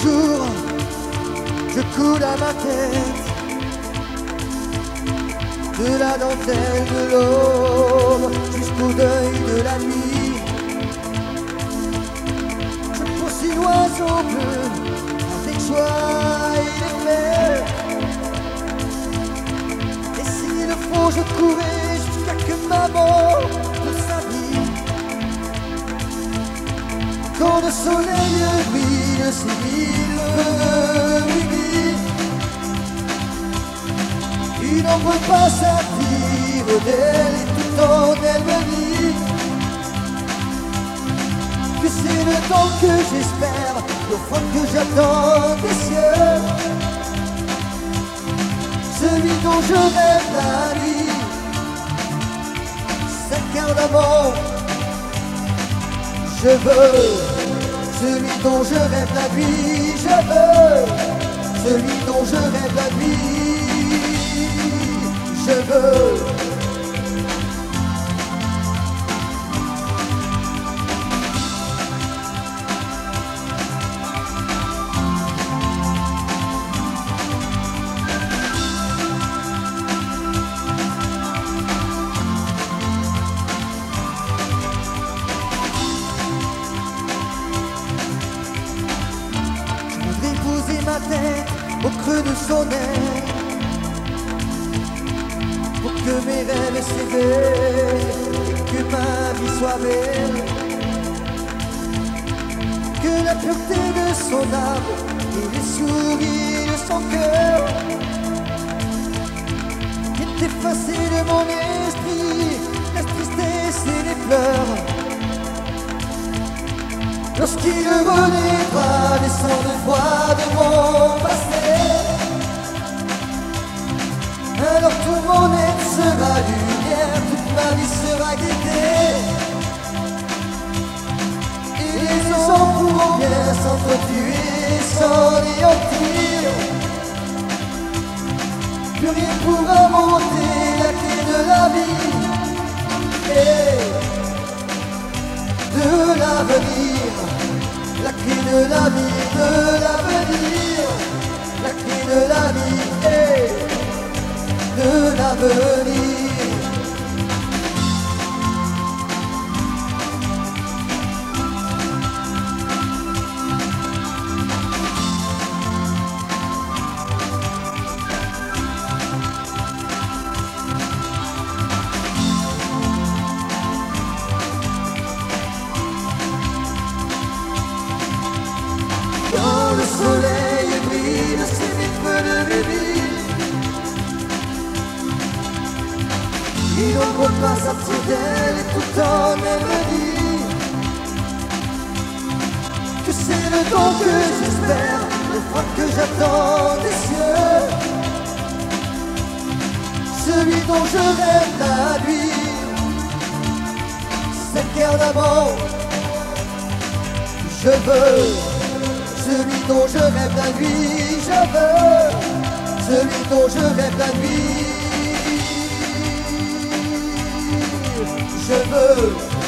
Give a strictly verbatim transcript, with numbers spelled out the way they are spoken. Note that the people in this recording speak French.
jours, je coule à ma tête de la dentelle de l'aube jusqu'au deuil de la nuit. Je poursuis l'oiseau bleu avec joie et effet. Et s'il le faut, je courrai jusqu'à que maman de sa vie. Quand le soleil brille, s'il veut lui, une ombre passe à vivre d'elle et tout en elle me dit que c'est le temps que j'espère, l'offre que j'attends des cieux, celui dont je rêve la nuit, s'incarnamment. Je veux celui dont je rêve la nuit, je veux celui dont je rêve la nuit, je veux. Ma tête au creux de son aile pour que mes rêves s'éveillent et que ma vie soit belle, que la pureté de son âme et les souris de son cœur aient effacé de mon esprit la tristesse et les pleurs. Lorsqu'il renaîtra des cent de fois de mon passé, alors tout mon être sera lumière, toute ma vie sera gaieté. Et les hommes pourront bien s'entretuer, s'anéantir. Plus rien pourra monter la clé de la vie et de l'avenir. La clé de la vie, de l'avenir, la clé de la vie et de l'avenir. Quand le soleil brille, c'est mes feux de vie. Il n'ombre pas sortir d'elle et tout en elle me dit que c'est le don que j'espère, le froid que j'attends des cieux, celui dont je rêve la nuit, cette guerre d'amour. Je veux celui dont je rêve la nuit, je veux celui dont je rêve la nuit, je veux.